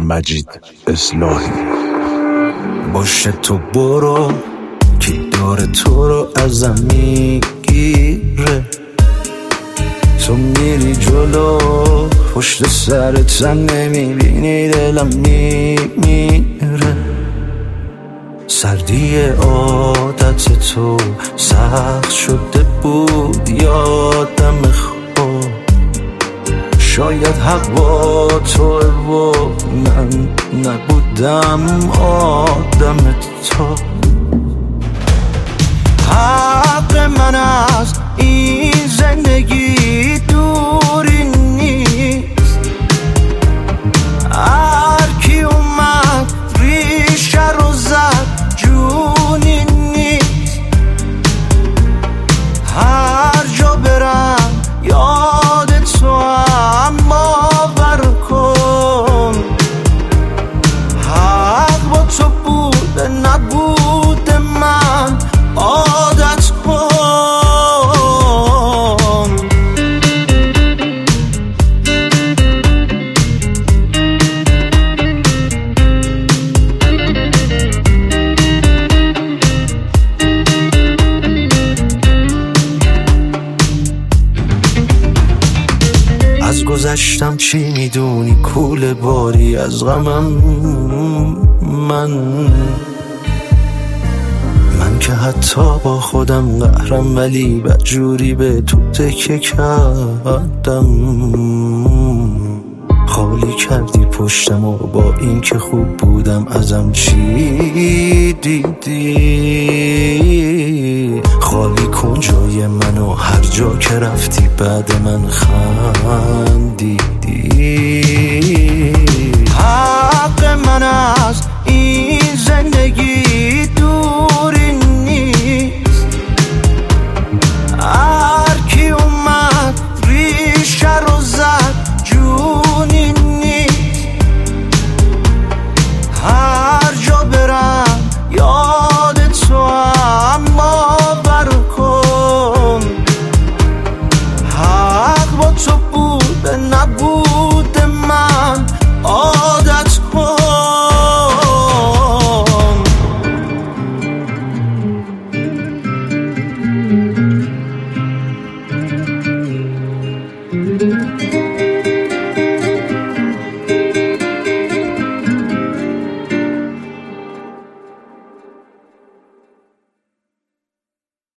مجید اصلاحی. باشه تو برو که داره تو رو ازم میگیره، تو میری جلو پشت سرت نمیبینی دلم میمیره. سردی عادت تو سخت شده بود یادم خود، شاید حق با تو و من نبودم آدم تو. حق من از این زندگی دوری نیست، هر کی اومد ریشه رو زد جونی نیست. هر جا برم یاد تو هم باور کن، حق با تو بوده نبوده من عادت کن. از گذشتم چی میدونی کوله باری از غمم، من که حتی با خودم قهرم ولی بدجوری به تو تکه کردم. خالی کردی پشتم و با این که خوب بودم ازم چی دیدی؟ خالی کن جای منو هر جا که رفتی بعد من خندیدی.